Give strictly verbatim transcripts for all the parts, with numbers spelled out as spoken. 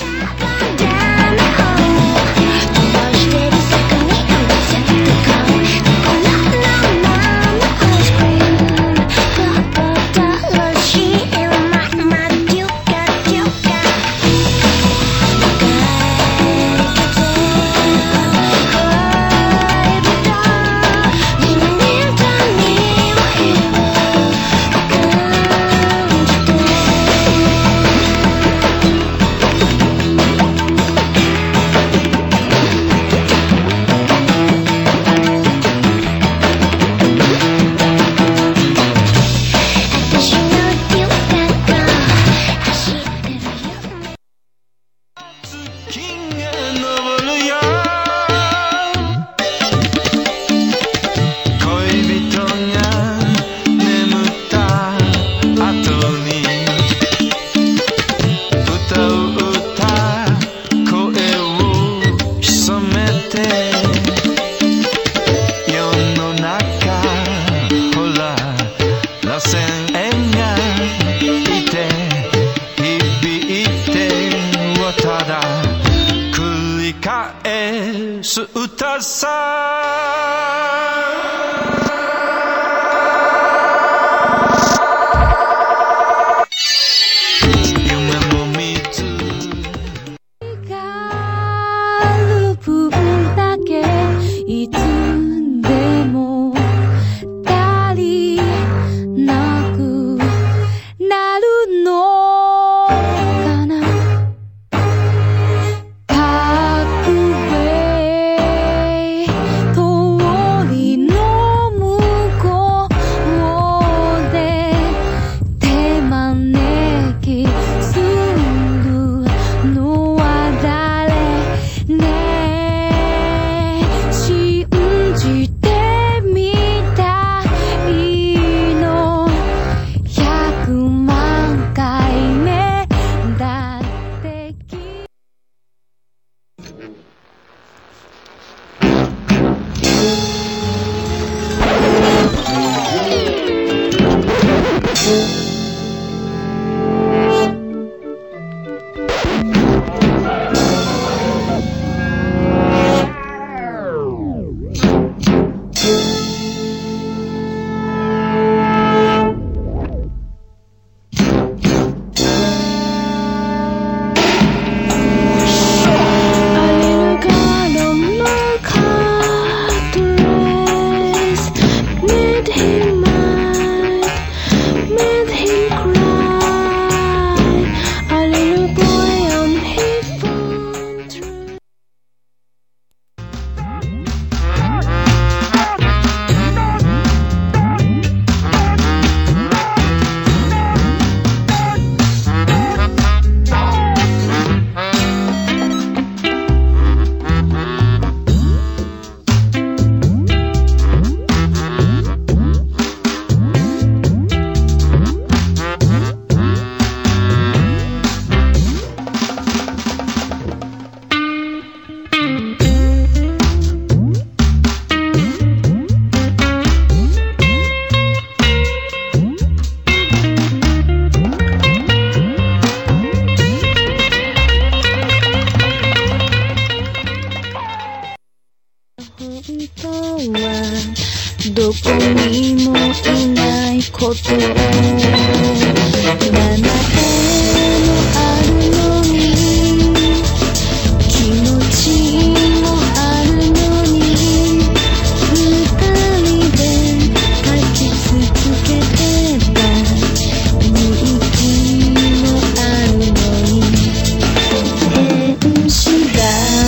どこにもいないことを七重もあるのに気持ちもあるのに二人で書き続けてた日記もあるのに天使が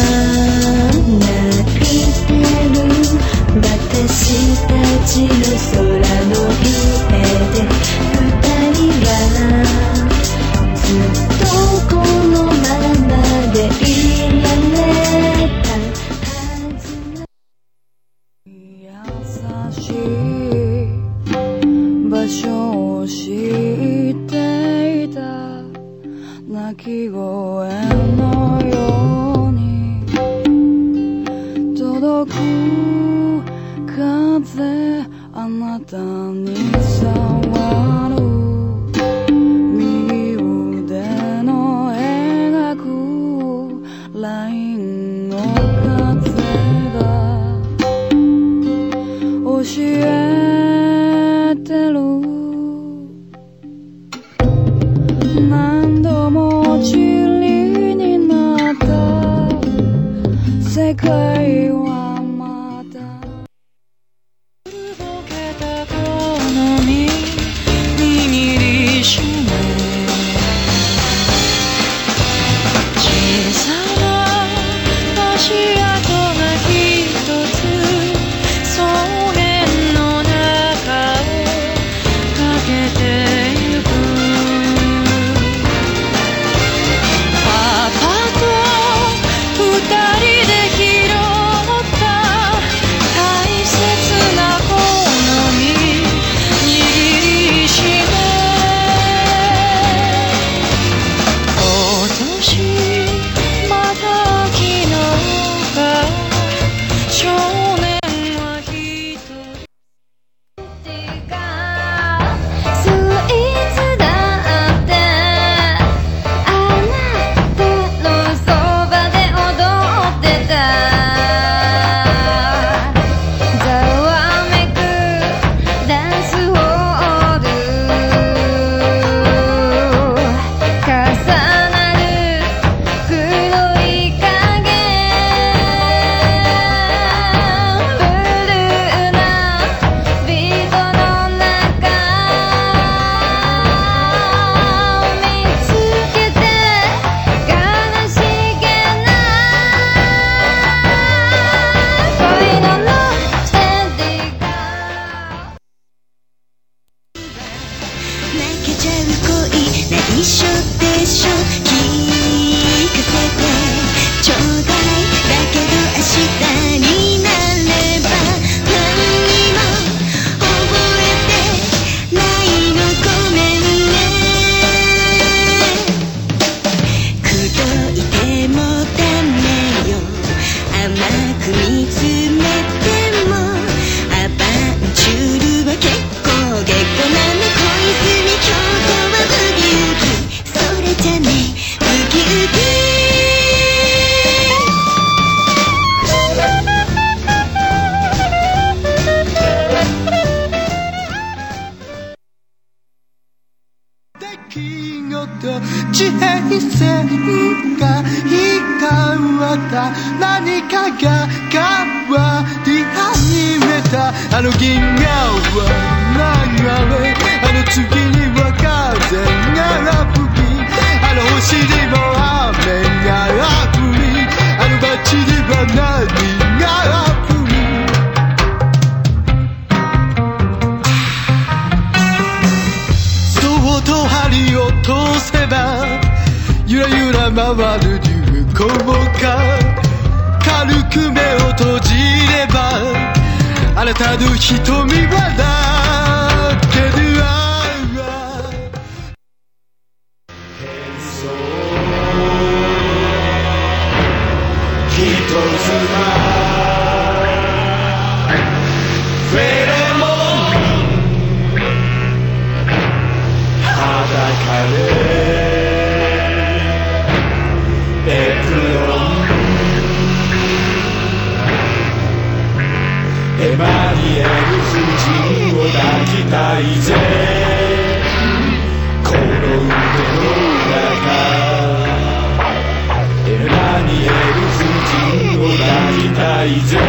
泣いてる私たちの空の上で二人がずっとこのままでいられたはずな優しい場所を知っていた鳴き声のように届く風あなたに触る右腕の描くウキウキ地平線が光った何かが変わり始めたあの銀河は流れあの次には風が吹きあの星にも雨が降りあの街には何が降りそっと針を通せばゆらゆら回る流行が軽く目を閉じればあなたの瞳は泣ける一つフェレモン裸でエプロンエマニエル夫人を抱きたいぜこの腕の中エマニエル夫人を抱きたいぜ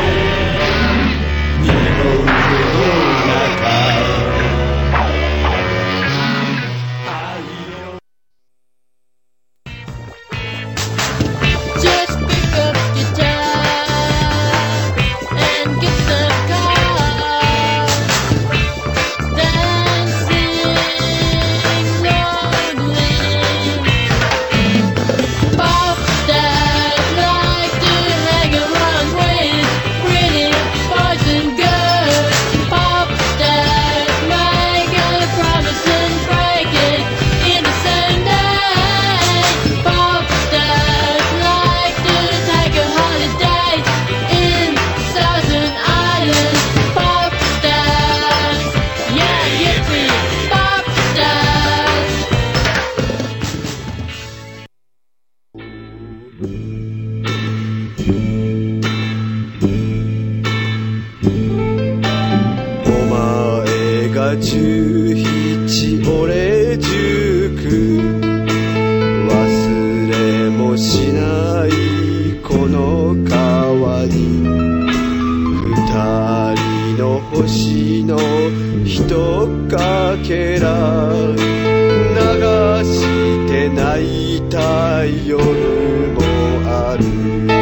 二の腕の中十七俺十九忘れもしないこの川に二人の星のひとかけら流して泣いた夜もある